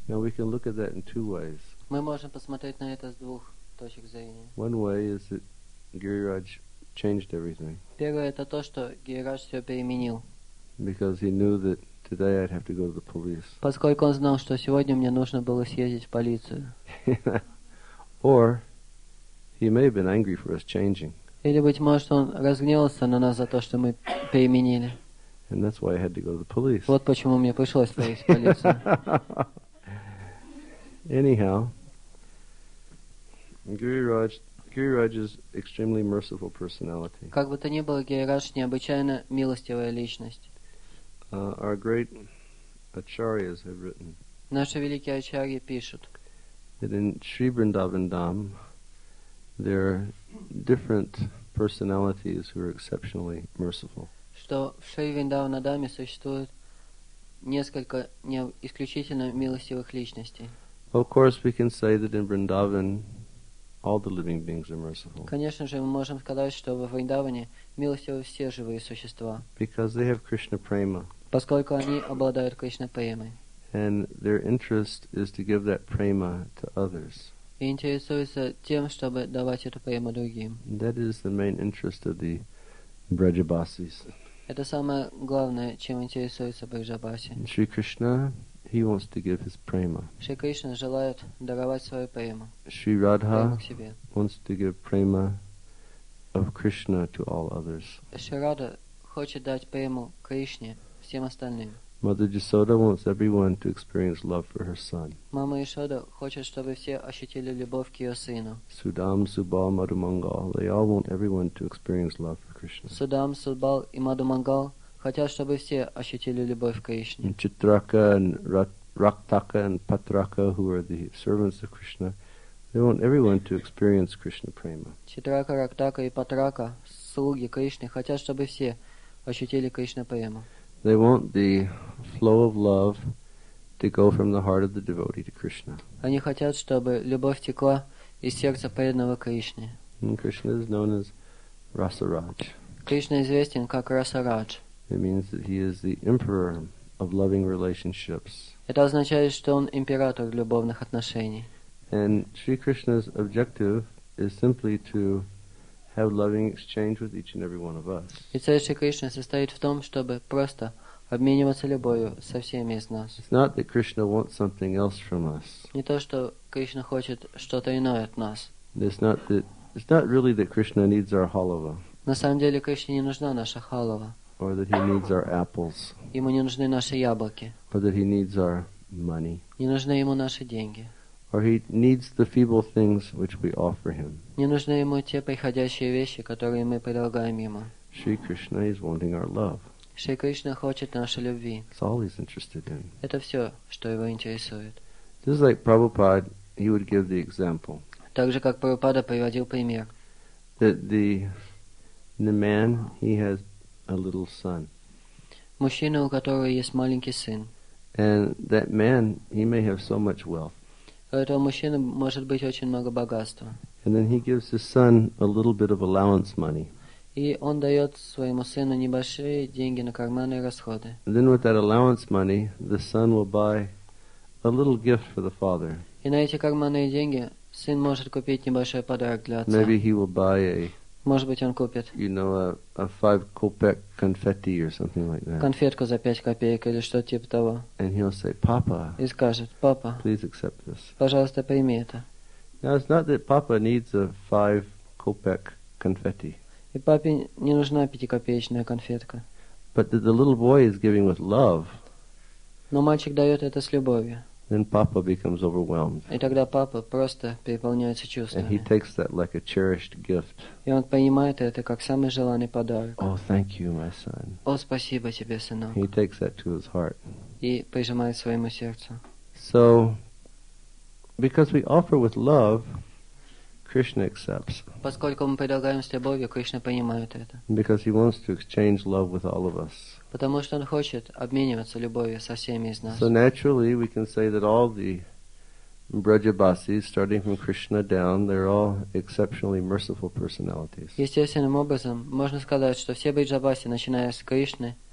Now we can look at that in two ways. Мы можем посмотреть на это с двух точек зрения. One way is that Giriraj changed everything Первое это то, что Гирирадж все переменил. because he knew that today I'd have to go to the police. Поскольку он знал, что сегодня мне нужно было съездить в полицию. Or he may have been angry for us changing. Или, быть может, он разгневался на нас за то, что мы переменили. And that's why I had to go to the police. Вот почему мне пришлось поехать в полицию. Anyhow, Giriraj's extremely merciful personality. Как бы то ни было, Гирирадж необычайно милостивая личность. Our great acharyas have written Наши великие ачарьи пишут, that in Sri Vrindavan Dham there are different personalities who are exceptionally merciful. что в Шри Вриндаванадаме существует несколько исключительно милостивых личностей. Of course, we can say that in Vrindavan all the living beings are merciful Конечно же, мы можем сказать, что во Вриндаване милостивы все живые существа, because they have Krishna prema, поскольку они обладают Кришна-премой and their interest is to give that prema to others. и интересуются тем, чтобы давать эту прему другим. That is the main interest of the Brajabasis. Это самое главное, чем интересуется Браджабаси. Sri Krishna, he wants to give his prema. Шри Кришна желает даровать свою прему, Sri прему Radha к себе. wants to give prema of Krishna to all others. Шри Рада хочет дать прему Кришне всем остальным. Mother Jasoda wants everyone to experience love for her son. Мама Ишода хочет, чтобы все ощутили любовь к ее сыну. Sudam, Subal, Madhumangal, they all want everyone to experience love for Krishna. Судам, Судбал и Мадхумангал хотят, чтобы все ощутили любовь к Кришне. And Chitraka and Raktaka and Patraka, who are the servants of Krishna, they want everyone to experience Krishna prema. Читрака, Рактака и Патрака, слуги Кришны, хотят, чтобы все ощутили Кришна прему. They want the flow of love to go from the heart of the devotee to Krishna. Они хотят, чтобы любовь текла из сердца преданного Кришне. And Krishna is known as Rasaraj. Кришна известен как Расарадж. It means that he is the emperor of loving relationships. Это означает, что он император любовных отношений. And Sri Krishna's objective is simply to have loving exchange with each and every one of us. И цель Шри Кришны состоит в том, чтобы просто обмениваться любовью со всеми из нас. It's not that Krishna wants something else from us. Не то, что Кришна хочет что-то иное от нас. It's not really that Krishna needs our halava На самом деле Кришне не нужна наша халава. or that he needs our apples Ему не нужны наши яблоки. or that he needs our money Не нужны ему наши деньги. or he needs the feeble things which we offer him. Не нужны ему те приходящие вещи, которые мы предлагаем ему. Sri Krishna is wanting our love. Шри Кришна хочет нашей любви. That's all he's interested in. Это все, что его интересует. Just like Prabhupada, he would give the example Так же, как Прабхупада приводил пример. that the man, he has a little son. Мужчина, у которого есть маленький сын. And that man, he may have so much wealth. У этого мужчины может быть очень много богатства. And then he gives his son a little bit of allowance money. И он дает своему сыну небольшие деньги на карманные расходы. And then with that allowance money, the son will buy a little gift for the father. И на эти карманные деньги сын может купить небольшой подарок для отца. Maybe he will buy Может быть, он купит a 5 kopek confetti or something like that. конфетку за 5 копеек или что-то типа того. And he'll say, Papa, И скажет: папа, please accept this. пожалуйста, прими это. Now, it's not that Papa needs a 5 kopek confetti, И папе не нужна 5-копеечная конфетка. but that the little boy is giving with love. Но мальчик дает это с любовью. Then Papa becomes overwhelmed. И тогда папа просто переполняется And he чувствами. takes that like a cherished gift. И он понимает это как самый желанный подарок. Oh, thank you, my son. О, спасибо тебе, сынок. He takes that to his heart. И прижимает своему сердцу. So, because we offer with love, Krishna accepts. Поскольку мы предлагаем с любовью, Кришна понимает это. Because he wants to exchange love with all of us. Потому что он хочет обмениваться любовью со всеми из нас. So naturally, we can say that all the Brajabasis, starting from Krishna down, they're all exceptionally merciful personalities. Естественным образом, можно сказать, что все бриджабаси, начиная с Кришны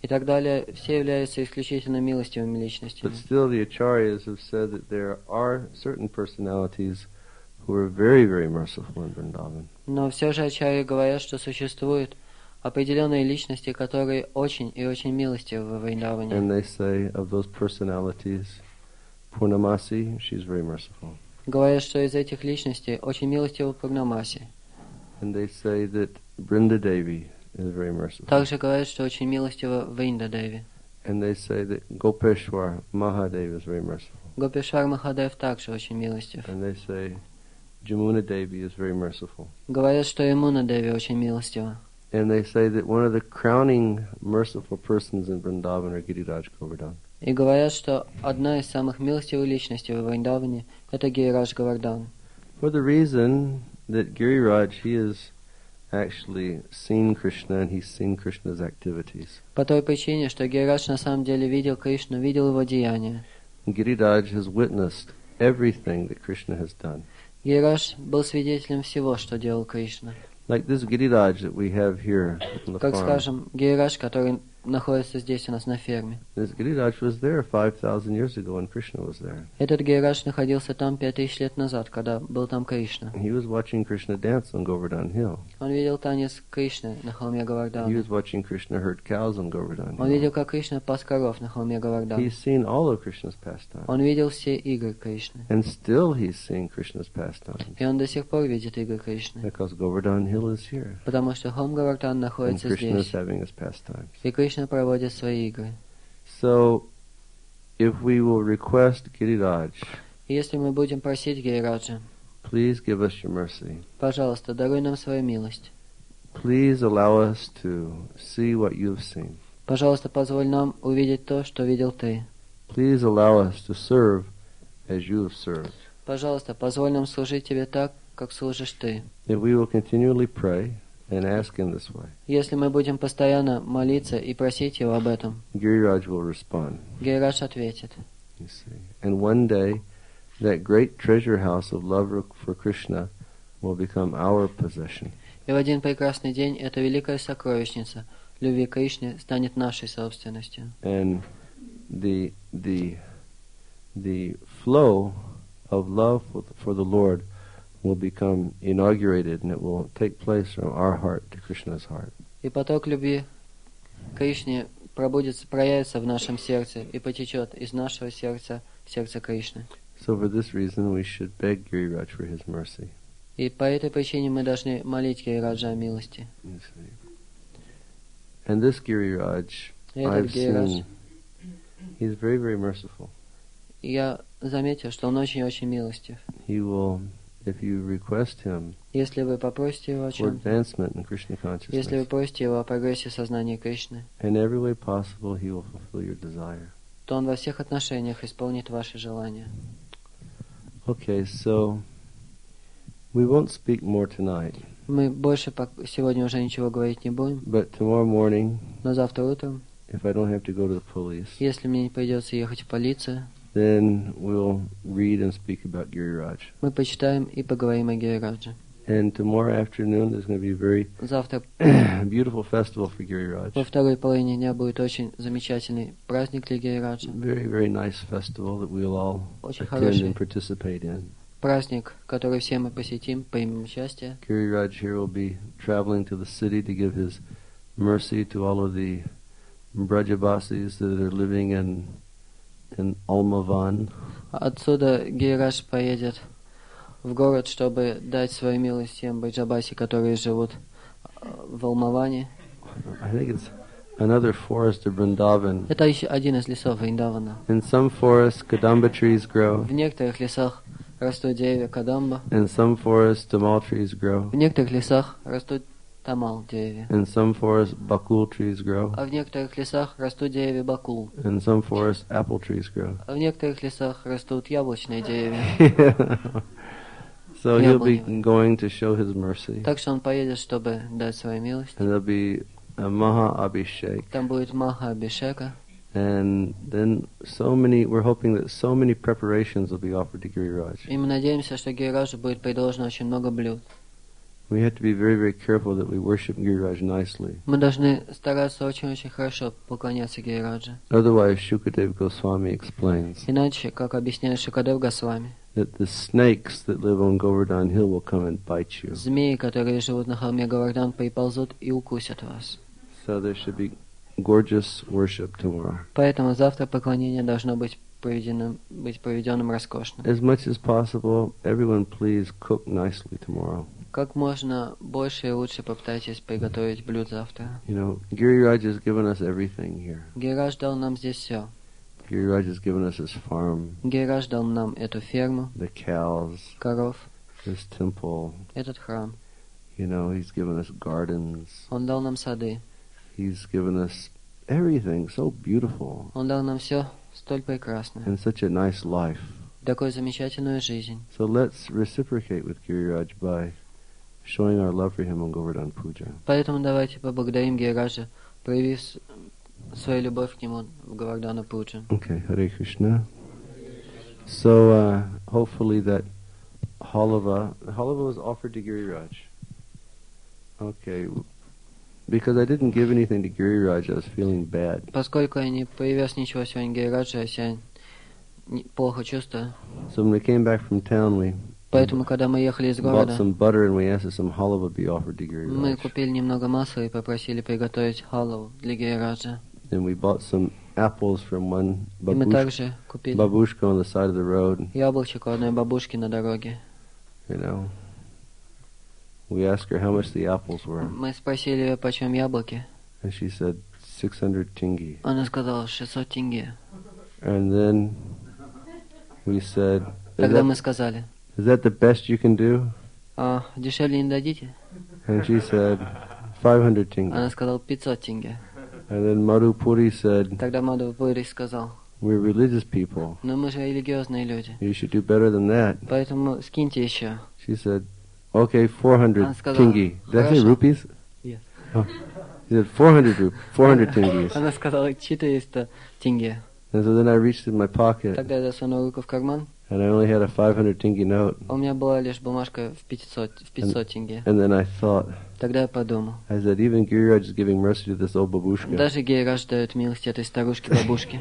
и так далее, все являются исключительно милостивыми личностями. But still the acharyas have said that there are certain personalities who are very, very merciful in Vrindavan. Но все же ачарьи говорят, что существуют определенные личности, которые очень и очень милостивы во Вриндаване. And they say of those personalities, Purnamasi, she's very merciful. Говорят, что из этих личностей очень милостива Пурнамаси. And they say that Brinda Devi is very merciful. Также говорят, что очень милостива Вринда Деви. And they say that Gopeshwar Mahadev is very merciful. Гопешвар Махадев также очень милостив. And they say Jamuna Devi is very merciful. Говорят, что Ямуна Деви очень милостива. And they say that one of the crowning merciful persons in Vrindavan are Giriraj Govardhan. И говорят, что одна из самых милостивых личностей в Вриндаване – это Гирирадж Говардан. For the reason that Giriraj, he has actually seen Krishna and he's seen Krishna's activities. По той причине, что Гирирадж на самом деле видел Кришну, видел его деяния. Giriraj has witnessed everything that Krishna has done. Гирирадж был свидетелем всего, что делал Кришна. Like this Giriraj that we have here on the Как farm. скажем, Гирирадж, который находится здесь у нас на ферме. This Giriraj was there 5,000 years ago when Krishna was there. Этот Гирирадж находился там 5000 лет назад, когда был там Кришна. He was watching Krishna dance on Govardhan Hill. Он видел танец Кришны на холме He Говардана. was watching Krishna herd cows on Govardhan Он Hill. видел, как Кришна пас коров на холме Говардана. He's seen all of Krishna's pastimes. Он видел все игры Кришны. And still he's seeing Krishna's pastimes. И он до сих пор видит игры Кришны. Because Govardhan Hill is here. Потому что холм Говардан And находится Krishna is здесь. having his pastimes. И Кришна проводит свои игры. So, if we will request Giriraj, И если мы будем просить Гирираджа, please give us your mercy. пожалуйста, даруй нам свою милость. Please allow us to see what you have seen. Пожалуйста, позволь нам увидеть то, что видел ты. Please allow us to serve as you have served. Пожалуйста, позволь нам служить тебе так, как служишь ты. If we will continually pray and ask in this way, Если мы будем постоянно молиться и просить его об этом, Giriraj will respond. Гирирадж ответит. You see. And one day, that great treasure house of love for Krishna will become our possession. И в один прекрасный день эта великая сокровищница любви к Кришне станет нашей собственностью. And the flow of love for the Lord will become inaugurated, and it will take place from our heart to Krishna's heart. И поток любви к Кришне проявится в нашем сердце и потечет из нашего сердца в сердце Кришны. So for this reason, we should beg Giriraj for his mercy. И по этой причине мы должны молить Гирираджа о милости. You see. And this Giriraj, И этот I've Гирирадж, seen, he's very, very merciful. я заметил, что он очень-очень милостив. He will, if you request him Если вы попросите его о for чем-то, advancement in Krishna если вы consciousness, просите его о прогрессе сознания Кришны, in every way possible, he will fulfill your desire. то он во всех отношениях исполнит ваши желания. Okay, so we won't speak more tonight, Мы больше сегодня уже ничего говорить не будем, but tomorrow morning, но завтра утром, if I don't have to go to the police, если мне не придется ехать в полицию, then we'll read and speak about Giriraj. мы почитаем и поговорим о Гирирадже. And tomorrow afternoon, there's going to be a very Завтра beautiful festival for Giriraj. во второй половине дня будет очень замечательный праздник для Гирираджа. Very, very nice festival that we'll all Очень attend хороший and participate in. праздник, который все мы посетим, примем участие. Giriraj here will be traveling to the city to give his mercy to all of the Brajabasis that are living in Almavan. Отсюда Гирирадж поедет в город, чтобы дать свою милость всем браджабаси, которые живут в Алмаване. I think it's another forest of Vrindavan. Это еще один из лесов Вриндавана. In some forests, Kadamba trees grow. В некоторых лесах растут деревья Кадамба. In some forests, Tamal trees grow. В некоторых лесах растут тамал деревья. In some forests, Bakul trees grow. А в некоторых лесах растут деревья бакул. In some forests, apple trees grow. А в некоторых лесах растут яблочные деревья. So he'll be going to show his mercy. Так что он поедет, чтобы дать свою милость. And there'll be a Maha Abhishek. Там будет Маха Абишека. And then we're hoping that so many preparations will be offered to Giriraj. И мы надеемся, что Гирираджу будет предложено очень много блюд. We have to be very, very careful that we worship Giriraj nicely. Мы должны стараться очень-очень хорошо поклоняться Гирираджа. Otherwise, Shukadev Goswami explains Иначе, как объясняет Шукадев Госвами, that the snakes that live on Govardhan Hill will come and bite you. змеи, которые живут на холме Говардан, приползут и укусят вас. So there should be gorgeous worship tomorrow. Поэтому завтра поклонение должно быть проведенным роскошно. As much as possible, everyone please cook nicely tomorrow. Как можно больше и лучше попытайтесь приготовить блюд завтра. You know, Giriraj has given us everything here. Гирирадж дал нам здесь все. Giriraj has given us his farm, Гирирадж дал нам эту ферму, the cows, коров, his temple. этот храм. You know, he's given us gardens. Он дал нам сады. He's given us everything so beautiful Он дал нам все столь прекрасное. and such a nice life. Такую замечательную жизнь. So let's reciprocate with Giriraj by showing our love for him on Govardhan Puja. Поэтому давайте поблагодарим Гирираджа, проявив свою любовь к нему в Говардхана Пуджа. Okay, Hare Krishna. So hopefully that halava was offered to Giriraj. Okay, because I didn't give anything to Giriraj, I was feeling bad. Поскольку я не привез ничего сегодня Гирираджа, я себя плохо чувствую. So when we came back from town, we Поэтому, когда мы ехали из bought города, some butter and we asked that some halava be offered to мы Giriraj. купили немного масла и попросили приготовить халаву для Гирираджа. And we bought some apples from one И мы также купили babushka on the side of the road. яблочко у одной бабушки на дороге. You know, we asked her how much the apples were, Мы спросили ее, почем яблоки. and she said 600 tingi. Она сказала 600 тенге. And then we said, Тогда мы сказали, is that the best you can do? а дешевле не дадите? And she said, 500 tingi. Она сказала 500 тенге. And then Madhu Puri said, Тогда Мадхупури сказал, we're religious people. но мы же религиозные люди, You should do better than that. поэтому скиньте еще. She said, okay, 400 Она сказала, tingi. Did I say «Хорошо». rupees? Yes. Oh. She said 400 tingis. Она сказала 400 тенге. And so then I reached in my pocket, Тогда я засунул руку в карман, and I only had a 500 tingi note. а у меня была лишь бумажка в 500 тенге. And then I thought, Тогда я подумал, I said, even Giriraj is giving mercy to this old babushka. даже Гирирадж дает милость этой старушке-бабушке.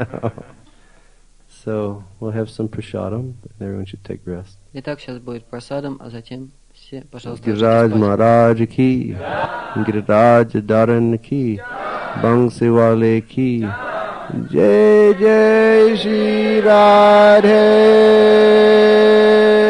So we'll have some prasadam, and everyone should take rest. Итак, сейчас будет просадом, а затем все, пожалуйста, Giriraj ложитесь спать. Maharaj ki, Giriraj Dharan ki, Bangsiwale ki, Jai Jai Shri Radhe.